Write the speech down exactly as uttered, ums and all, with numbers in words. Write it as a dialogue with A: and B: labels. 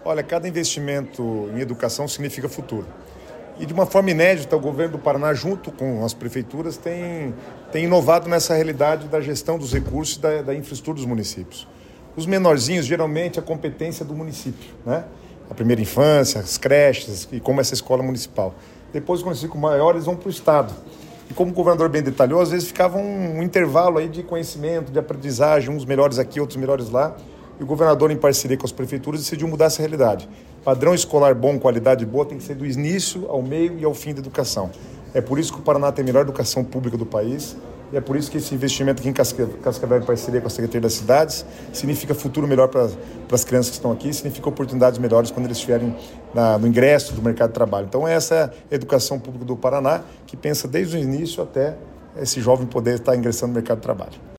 A: Olha, cada investimento em educação significa futuro. E de uma forma inédita, o governo do Paraná, junto com as prefeituras, tem, tem inovado nessa realidade da gestão dos recursos e da, da infraestrutura dos municípios. Os menorzinhos, geralmente, a competência do município, né? A primeira infância, as creches e como essa escola municipal. Depois, os municípios maiores vão para o Estado. E como o governador bem detalhou, às vezes ficava um, um intervalo aí de conhecimento, de aprendizagem, uns melhores aqui, outros melhores lá. E o governador, em parceria com as prefeituras, decidiu mudar essa realidade. Padrão escolar bom, qualidade boa, tem que ser do início ao meio e ao fim da educação. É por isso que o Paraná tem a melhor educação pública do país. E é por isso que esse investimento aqui em Cascavel, em parceria com a Secretaria das Cidades, significa futuro melhor para as crianças que estão aqui, significa oportunidades melhores quando eles estiverem na, no ingresso do mercado de trabalho. Então essa é a educação pública do Paraná, que pensa desde o início até esse jovem poder estar ingressando no mercado de trabalho.